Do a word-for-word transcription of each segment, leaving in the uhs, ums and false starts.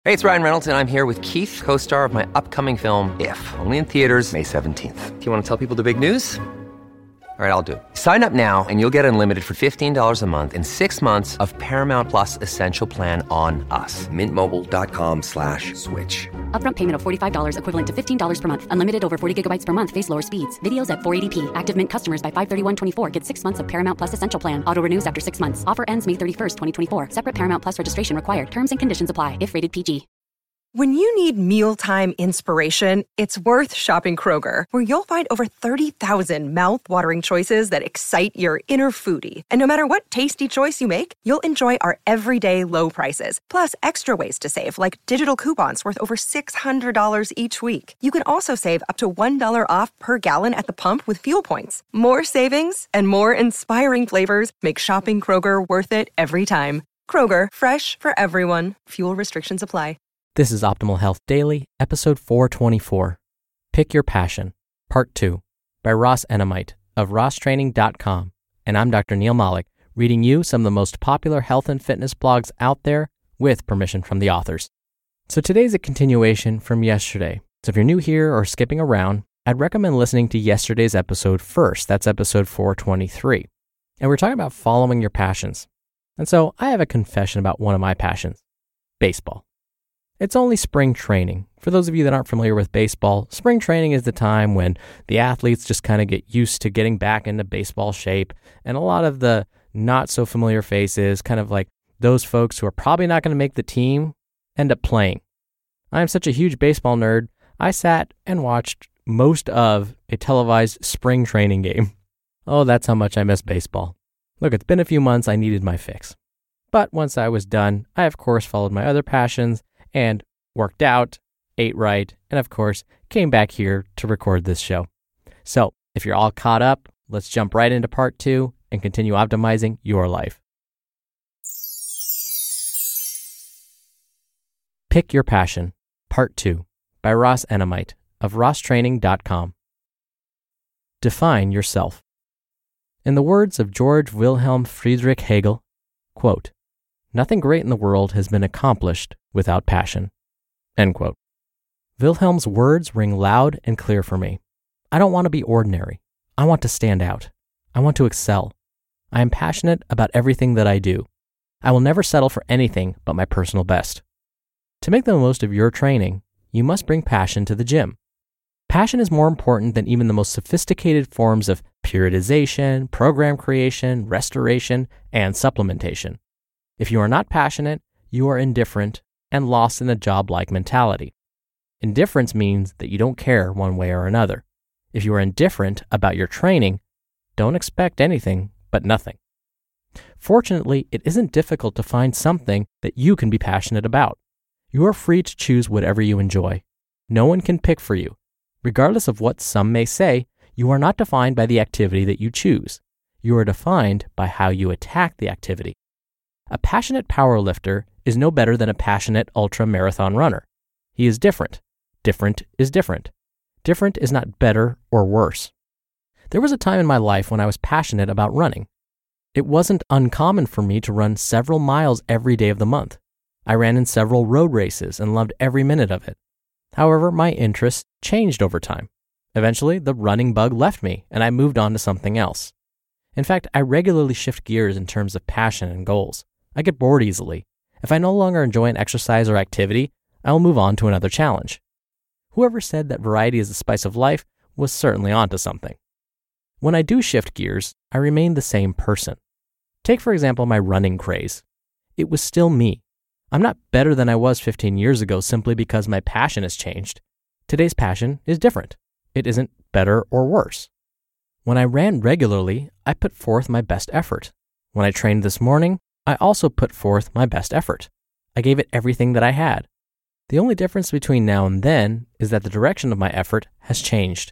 Hey, it's Ryan Reynolds, and I'm here with Keith, co-star of my upcoming film, If, only in theaters May seventeenth. Do you want to tell people the big news? All right, I'll do it. Sign up now and you'll get unlimited for fifteen dollars a month and six months of Paramount Plus Essential Plan on us. Mint Mobile dot com slash switch. Upfront payment of forty-five dollars equivalent to fifteen dollars per month. Unlimited over forty gigabytes per month. Face lower speeds. Videos at four eighty p. Active Mint customers by five thirty-one twenty-four get six months of Paramount Plus Essential Plan. Auto renews after six months. Offer ends May thirty-first, twenty twenty-four. Separate Paramount Plus registration required. Terms and conditions apply if rated P G. When you need mealtime inspiration, it's worth shopping Kroger, where you'll find over thirty thousand mouth-watering choices that excite your inner foodie. And no matter what tasty choice you make, you'll enjoy our everyday low prices, plus extra ways to save, like digital coupons worth over six hundred dollars each week. You can also save up to one dollar off per gallon at the pump with fuel points. More savings and more inspiring flavors make shopping Kroger worth it every time. Kroger, fresh for everyone. Fuel restrictions apply. This is Optimal Health Daily, episode four twenty-four. Pick Your Passion, Part two, by Ross Enamait of ross training dot com. And I'm Doctor Neil Malik, reading you some of the most popular health and fitness blogs out there with permission from the authors. So today's a continuation from yesterday. So if you're new here or skipping around, I'd recommend listening to yesterday's episode first. That's episode four twenty-three. And we're talking about following your passions. And so I have a confession about one of my passions, baseball. It's only spring training. For those of you that aren't familiar with baseball, spring training is the time when the athletes just kind of get used to getting back into baseball shape. And a lot of the not so familiar faces, kind of like those folks who are probably not going to make the team, end up playing. I'm such a huge baseball nerd, I sat and watched most of a televised spring training game. Oh, that's how much I miss baseball. Look, it's been a few months, I needed my fix. But once I was done, I of course followed my other passions and worked out, ate right, and of course, came back here to record this show. So, if you're all caught up, let's jump right into part two and continue optimizing your life. Pick Your Passion, Part two, by Ross Enamait of ross training dot com. Define yourself. In the words of George Wilhelm Friedrich Hegel, quote, "Nothing great in the world has been accomplished without passion." End quote. Wilhelm's words ring loud and clear for me. I don't want to be ordinary. I want to stand out. I want to excel. I am passionate about everything that I do. I will never settle for anything but my personal best. To make the most of your training, you must bring passion to the gym. Passion is more important than even the most sophisticated forms of periodization, program creation, restoration, and supplementation. If you are not passionate, you are indifferent and lost in a job-like mentality. Indifference means that you don't care one way or another. If you are indifferent about your training, don't expect anything but nothing. Fortunately, it isn't difficult to find something that you can be passionate about. You are free to choose whatever you enjoy. No one can pick for you. Regardless of what some may say, you are not defined by the activity that you choose. You are defined by how you attack the activity. A passionate powerlifter is no better than a passionate ultra-marathon runner. He is different. Different is different. Different is not better or worse. There was a time in my life when I was passionate about running. It wasn't uncommon for me to run several miles every day of the month. I ran in several road races and loved every minute of it. However, my interests changed over time. Eventually, the running bug left me and I moved on to something else. In fact, I regularly shift gears in terms of passion and goals. I get bored easily. If I no longer enjoy an exercise or activity, I will move on to another challenge. Whoever said that variety is the spice of life was certainly onto something. When I do shift gears, I remain the same person. Take, for example, my running craze. It was still me. I'm not better than I was fifteen years ago simply because my passion has changed. Today's passion is different. It isn't better or worse. When I ran regularly, I put forth my best effort. When I trained this morning, I also put forth my best effort. I gave it everything that I had. The only difference between now and then is that the direction of my effort has changed.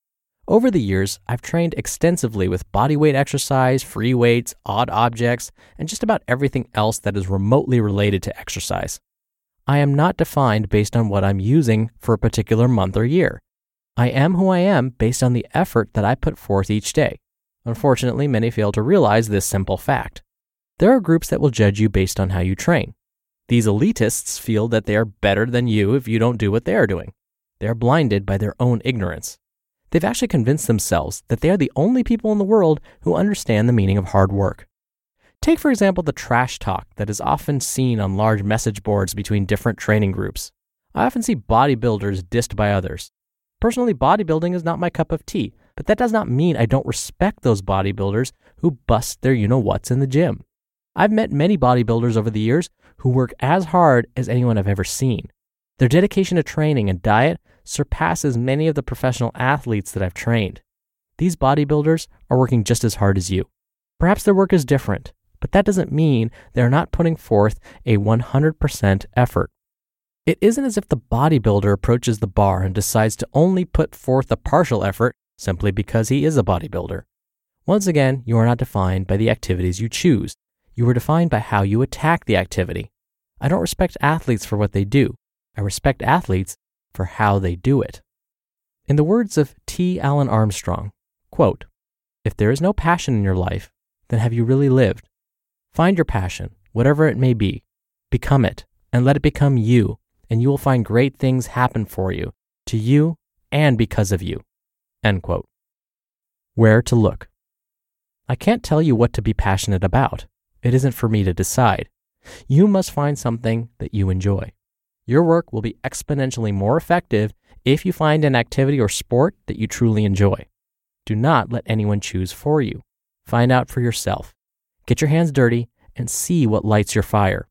Over the years, I've trained extensively with bodyweight exercise, free weights, odd objects, and just about everything else that is remotely related to exercise. I am not defined based on what I'm using for a particular month or year. I am who I am based on the effort that I put forth each day. Unfortunately, many fail to realize this simple fact. There are groups that will judge you based on how you train. These elitists feel that they are better than you if you don't do what they are doing. They are blinded by their own ignorance. They've actually convinced themselves that they are the only people in the world who understand the meaning of hard work. Take, for example, the trash talk that is often seen on large message boards between different training groups. I often see bodybuilders dissed by others. Personally, bodybuilding is not my cup of tea, but that does not mean I don't respect those bodybuilders who bust their you-know-whats in the gym. I've met many bodybuilders over the years who work as hard as anyone I've ever seen. Their dedication to training and diet surpasses many of the professional athletes that I've trained. These bodybuilders are working just as hard as you. Perhaps their work is different, but that doesn't mean they're not putting forth a one hundred percent effort. It isn't as if the bodybuilder approaches the bar and decides to only put forth a partial effort simply because he is a bodybuilder. Once again, you are not defined by the activities you choose. You are defined by how you attack the activity. I don't respect athletes for what they do. I respect athletes for how they do it. In the words of T. Allen Armstrong, quote, "If there is no passion in your life, then have you really lived? Find your passion, whatever it may be, become it, and let it become you, and you will find great things happen for you, to you, and because of you." End quote. Where to look? I can't tell you what to be passionate about. It isn't for me to decide. You must find something that you enjoy. Your work will be exponentially more effective if you find an activity or sport that you truly enjoy. Do not let anyone choose for you. Find out for yourself. Get your hands dirty and see what lights your fire.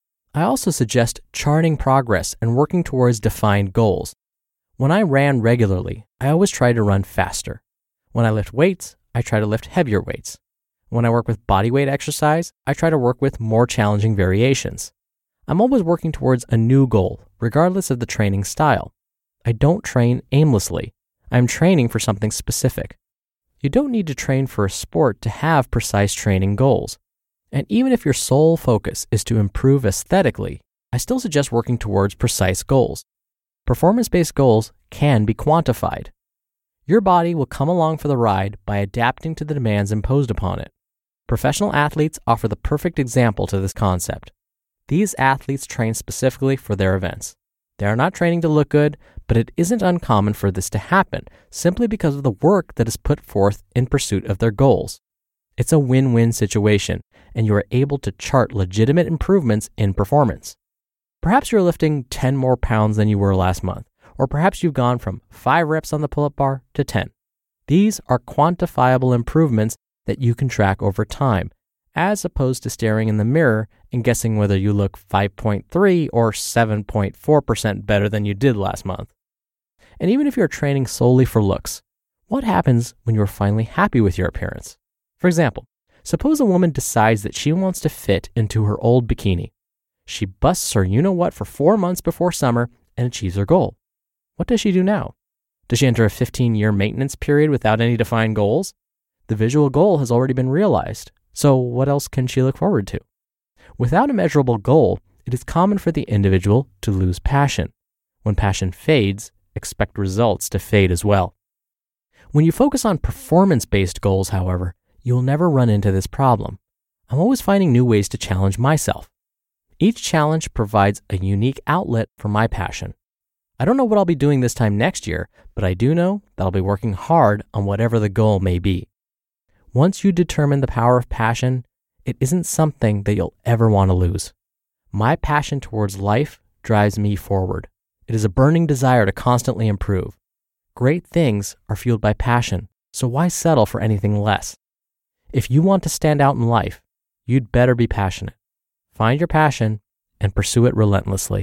I also suggest charting progress and working towards defined goals. When I ran regularly, I always try to run faster. When I lift weights, I try to lift heavier weights. When I work with body weight exercise, I try to work with more challenging variations. I'm always working towards a new goal, regardless of the training style. I don't train aimlessly. I'm training for something specific. You don't need to train for a sport to have precise training goals. And even if your sole focus is to improve aesthetically, I still suggest working towards precise goals. Performance-based goals can be quantified. Your body will come along for the ride by adapting to the demands imposed upon it. Professional athletes offer the perfect example to this concept. These athletes train specifically for their events. They are not training to look good, but it isn't uncommon for this to happen simply because of the work that is put forth in pursuit of their goals. It's a win-win situation, and you are able to chart legitimate improvements in performance. Perhaps you're lifting ten more pounds than you were last month, or perhaps you've gone from five reps on the pull-up bar to ten. These are quantifiable improvements that you can track over time, as opposed to staring in the mirror and guessing whether you look five point three or seven point four percent better than you did last month. And even if you're training solely for looks, what happens when you're finally happy with your appearance? For example, suppose a woman decides that she wants to fit into her old bikini. She busts her you-know-what for four months before summer and achieves her goal. What does she do now? Does she enter a fifteen-year maintenance period without any defined goals? The visual goal has already been realized, so what else can she look forward to? Without a measurable goal, it is common for the individual to lose passion. When passion fades, expect results to fade as well. When you focus on performance-based goals, however, you'll never run into this problem. I'm always finding new ways to challenge myself. Each challenge provides a unique outlet for my passion. I don't know what I'll be doing this time next year, but I do know that I'll be working hard on whatever the goal may be. Once you determine the power of passion, it isn't something that you'll ever want to lose. My passion towards life drives me forward. It is a burning desire to constantly improve. Great things are fueled by passion, so why settle for anything less? If you want to stand out in life, you'd better be passionate. Find your passion and pursue it relentlessly.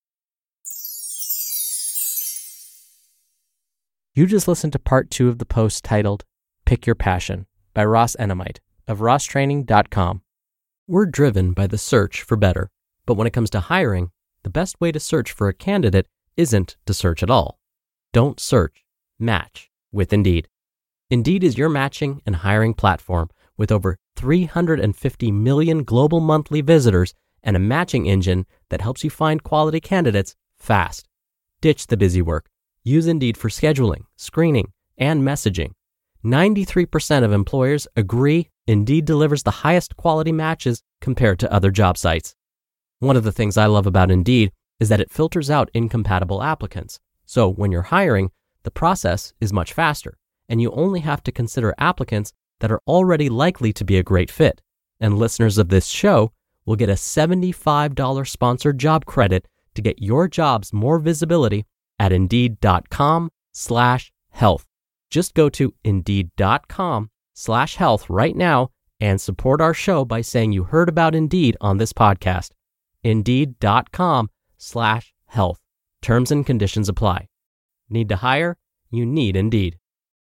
You just listened to part two of the post titled, Pick Your Passion, by Ross Enamait of ross training dot com. We're driven by the search for better, but when it comes to hiring, the best way to search for a candidate isn't to search at all. Don't search, match with Indeed. Indeed is your matching and hiring platform with over three hundred fifty million global monthly visitors and a matching engine that helps you find quality candidates fast. Ditch the busy work. Use Indeed for scheduling, screening, and messaging. ninety-three percent of employers agree Indeed delivers the highest quality matches compared to other job sites. One of the things I love about Indeed is that it filters out incompatible applicants. So when you're hiring, the process is much faster, and you only have to consider applicants that are already likely to be a great fit. And listeners of this show will get a seventy-five dollars sponsored job credit to get your jobs more visibility at Indeed.com slash health. Just go to Indeed.com slash health right now and support our show by saying you heard about Indeed on this podcast. Indeed.com slash health. Terms and conditions apply. Need to hire? You need Indeed.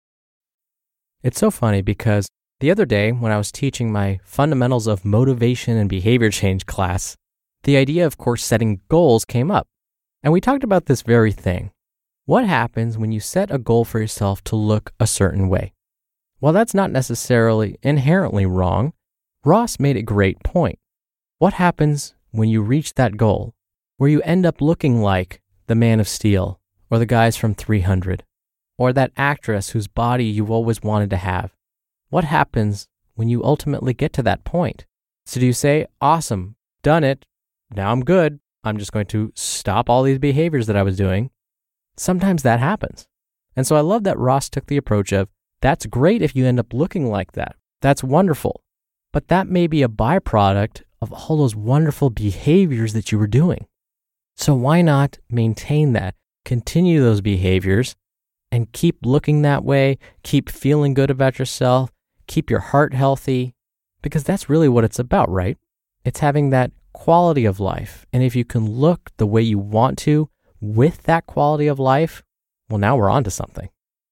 It's so funny because the other day when I was teaching my Fundamentals of Motivation and Behavior Change class, the idea of course setting goals came up. And we talked about this very thing. What happens when you set a goal for yourself to look a certain way? Well, that's not necessarily inherently wrong. Ross made a great point. What happens when you reach that goal, where you end up looking like the Man of Steel, or the guys from three hundred, or that actress whose body you've always wanted to have? What happens when you ultimately get to that point? So do you say, awesome, done it, now I'm good, I'm just going to stop all these behaviors that I was doing? Sometimes that happens. And so I love that Ross took the approach of, that's great if you end up looking like that. That's wonderful. But that may be a byproduct of all those wonderful behaviors that you were doing. So why not maintain that, continue those behaviors, and keep looking that way, keep feeling good about yourself, keep your heart healthy, because that's really what it's about, right? It's having that quality of life. And if you can look the way you want to with that quality of life, well, now we're on to something.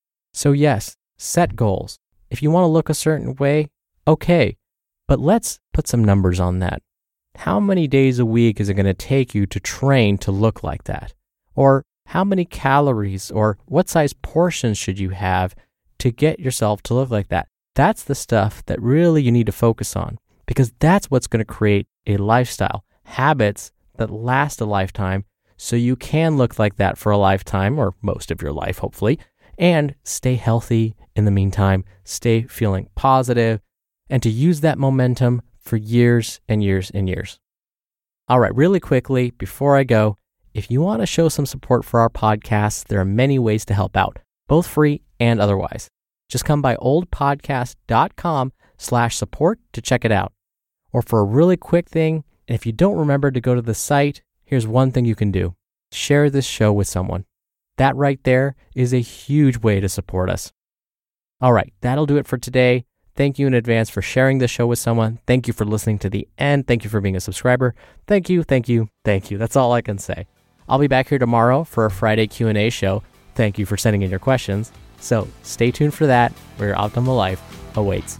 So yes, set goals. If you want to look a certain way, okay, but let's put some numbers on that. How many days a week is it going to take you to train to look like that? Or how many calories or what size portions should you have to get yourself to look like that? That's the stuff that really you need to focus on, because that's what's going to create a lifestyle, habits that last a lifetime, so you can look like that for a lifetime or most of your life, hopefully, and stay healthy in the meantime, stay feeling positive, and to use that momentum for years and years and years. All right, really quickly, before I go, if you want to show some support for our podcast, there are many ways to help out, both free and otherwise. Just come by oldpodcast.com slash support to check it out. Or for a really quick thing, and if you don't remember to go to the site, here's one thing you can do. Share this show with someone. That right there is a huge way to support us. All right, that'll do it for today. Thank you in advance for sharing this show with someone. Thank you for listening to the end. Thank you for being a subscriber. Thank you, thank you, thank you. That's all I can say. I'll be back here tomorrow for a Friday Q and A show. Thank you for sending in your questions. So stay tuned for that, where your optimal life awaits.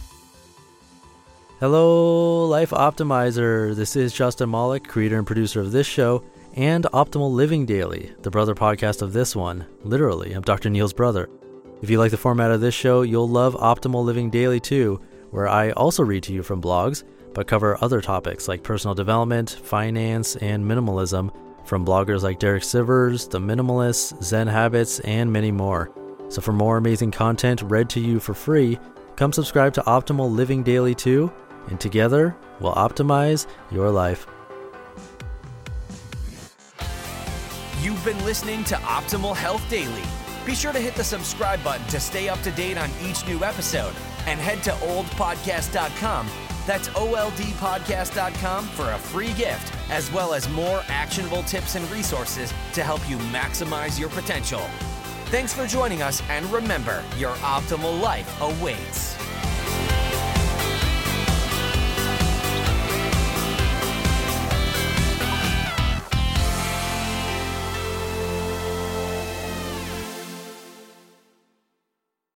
Hello, Life Optimizer. This is Justin Malik, creator and producer of this show and Optimal Living Daily, the brother podcast of this one. Literally, I'm Doctor Neil's brother. If you like the format of this show, you'll love Optimal Living Daily too, where I also read to you from blogs, but cover other topics like personal development, finance, and minimalism from bloggers like Derek Sivers, The Minimalists, Zen Habits, and many more. So for more amazing content read to you for free, come subscribe to Optimal Living Daily too, and together we'll optimize your life. You've been listening to Optimal Health Daily. Be sure to hit the subscribe button to stay up to date on each new episode, and head to old podcast dot com. That's O L D podcast dot com for a free gift, as well as more actionable tips and resources to help you maximize your potential. Thanks for joining us, and remember, your optimal life awaits.